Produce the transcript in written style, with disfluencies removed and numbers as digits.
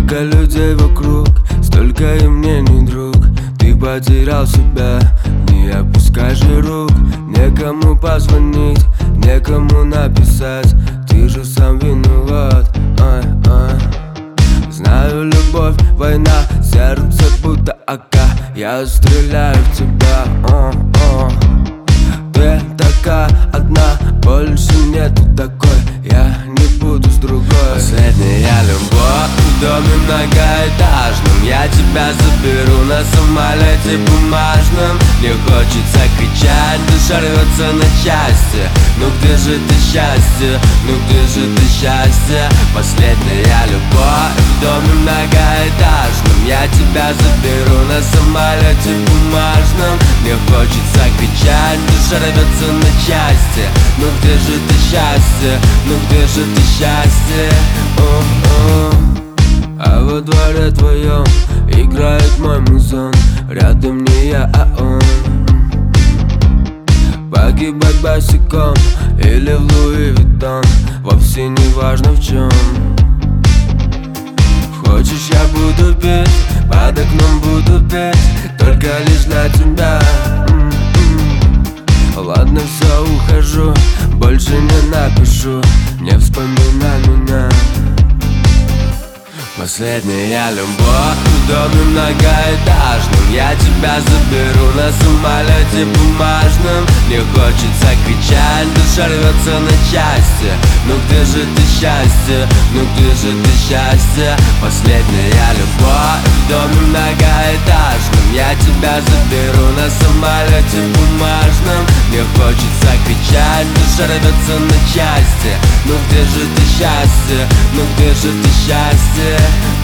Столько людей вокруг, столько и мнений, друг. Ты потерял себя, не опускай же рук. Некому позвонить, некому написать, ты же сам виноват. Знаю, любовь, война, сердце будто АК. Я стреляю в тебя, Ты такая одна, больше нету такой. Я не буду с другой. Последняя любовь в доме многоэтажном. Я тебя заберу на самолете бумажном. Мне хочется кричать, душа рвется на части. Ну где же ты счастье, ну где же ты счастье? Последняя любовь в доме многоэтажном. Я тебя заберу на самолете бумажном. Мне хочется кричать, душа рвется на части. Ну где же ты счастье, ну где же ты счастье? А во дворе твоем играет мой музон. Рядом не я, а он. Погибать босиком или в Луи Виттон, вовсе не важно в чем. Хочешь, я буду петь, под окном буду петь, только лишь для тебя. Ладно, все, ухожу, больше не напишу, не вспоминай меня. Последняя любовь в доме многоэтажном. Я тебя заберу на самолете бумажном. Мне хочется кричать, душа рвется на части. Ну где же ты счастье, ну где же ты счастье? Последняя любовь в доме многоэтажном. Я тебя заберу на самолете бумажном. Мне хочется кричать, душа рвется на части. Ну где же ты счастье, ну где же ты счастье?